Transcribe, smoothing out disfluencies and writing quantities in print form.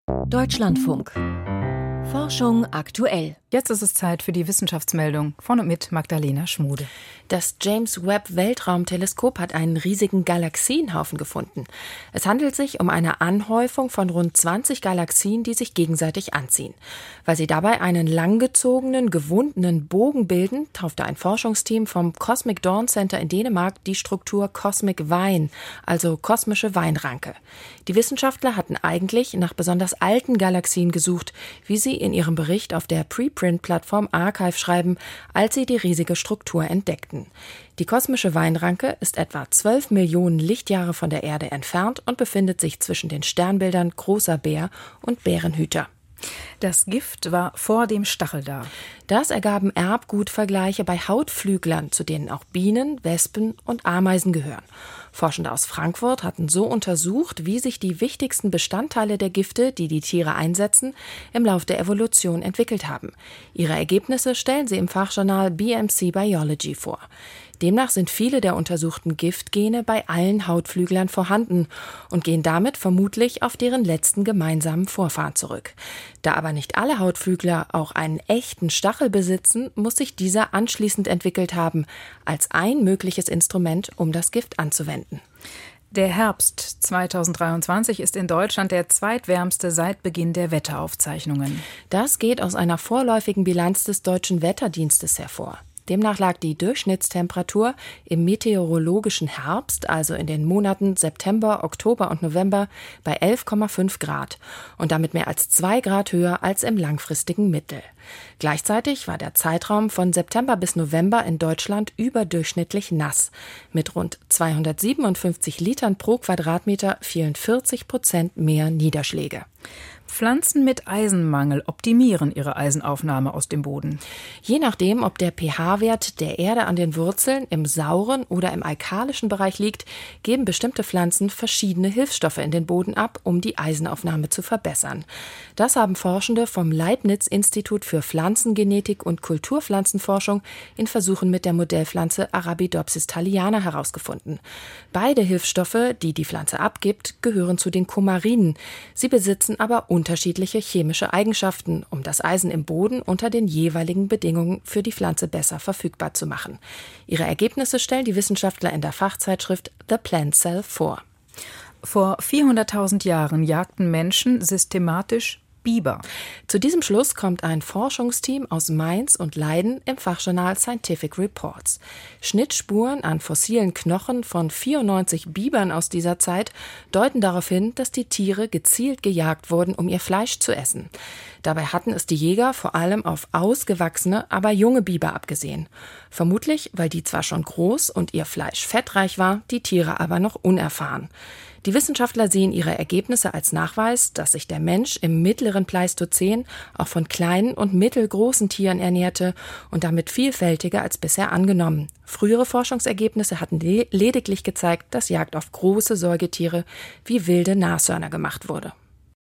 Deutschlandfunk. Forschung aktuell. Jetzt ist es Zeit für die Wissenschaftsmeldung von und mit Magdalena Schmude. Das James-Webb-Weltraumteleskop hat einen riesigen Galaxienhaufen gefunden. Es handelt sich um eine Anhäufung von rund 20 Galaxien, die sich gegenseitig anziehen. Weil sie dabei einen langgezogenen, gewundenen Bogen bilden, taufte ein Forschungsteam vom Cosmic Dawn Center in Dänemark die Struktur Cosmic Vine, also kosmische Weinranke. Die Wissenschaftler hatten eigentlich nach besonders alten Galaxien gesucht, wie sie in ihrem Bericht auf der Preprint-Plattform Archive schreiben, als sie die riesige Struktur entdeckten. Die kosmische Weinranke ist etwa 12 Millionen Lichtjahre von der Erde entfernt und befindet sich zwischen den Sternbildern Großer Bär und Bärenhüter. Das Gift war vor dem Stachel da. Das ergaben Erbgutvergleiche bei Hautflüglern, zu denen auch Bienen, Wespen und Ameisen gehören. Forschende aus Frankfurt hatten so untersucht, wie sich die wichtigsten Bestandteile der Gifte, die die Tiere einsetzen, im Lauf der Evolution entwickelt haben. Ihre Ergebnisse stellen sie im Fachjournal BMC Biology vor. Demnach sind viele der untersuchten Giftgene bei allen Hautflüglern vorhanden und gehen damit vermutlich auf deren letzten gemeinsamen Vorfahren zurück. Da aber nicht alle Hautflügler auch einen echten Stachel besitzen, muss sich dieser anschließend entwickelt haben, als ein mögliches Instrument, um das Gift anzuwenden. Der Herbst 2023 ist in Deutschland der zweitwärmste seit Beginn der Wetteraufzeichnungen. Das geht aus einer vorläufigen Bilanz des Deutschen Wetterdienstes hervor. Demnach lag die Durchschnittstemperatur im meteorologischen Herbst, also in den Monaten September, Oktober und November, bei 11,5 Grad und damit mehr als 2 Grad höher als im langfristigen Mittel. Gleichzeitig war der Zeitraum von September bis November in Deutschland überdurchschnittlich nass. Mit rund 257 Litern pro Quadratmeter fielen 40% mehr Niederschläge. Pflanzen mit Eisenmangel optimieren ihre Eisenaufnahme aus dem Boden. Je nachdem, ob der pH-Wert der Erde an den Wurzeln im sauren oder im alkalischen Bereich liegt, geben bestimmte Pflanzen verschiedene Hilfsstoffe in den Boden ab, um die Eisenaufnahme zu verbessern. Das haben Forschende vom Leibniz-Institut für Pflanzengenetik und Kulturpflanzenforschung in Versuchen mit der Modellpflanze Arabidopsis thaliana herausgefunden. Beide Hilfsstoffe, die die Pflanze abgibt, gehören zu den Coumarinen. Sie besitzen aber unterschiedliche chemische Eigenschaften, um das Eisen im Boden unter den jeweiligen Bedingungen für die Pflanze besser verfügbar zu machen. Ihre Ergebnisse stellen die Wissenschaftler in der Fachzeitschrift The Plant Cell vor. Vor 400.000 Jahren jagten Menschen systematisch Biber. Zu diesem Schluss kommt ein Forschungsteam aus Mainz und Leiden im Fachjournal Scientific Reports. Schnittspuren an fossilen Knochen von 94 Bibern aus dieser Zeit deuten darauf hin, dass die Tiere gezielt gejagt wurden, um ihr Fleisch zu essen. Dabei hatten es die Jäger vor allem auf ausgewachsene, aber junge Biber abgesehen. Vermutlich, weil die zwar schon groß und ihr Fleisch fettreich war, die Tiere aber noch unerfahren. Die Wissenschaftler sehen ihre Ergebnisse als Nachweis, dass sich der Mensch im mittleren Pleistozän auch von kleinen und mittelgroßen Tieren ernährte und damit vielfältiger als bisher angenommen. Frühere Forschungsergebnisse hatten lediglich gezeigt, dass Jagd auf große Säugetiere wie wilde Nashörner gemacht wurde.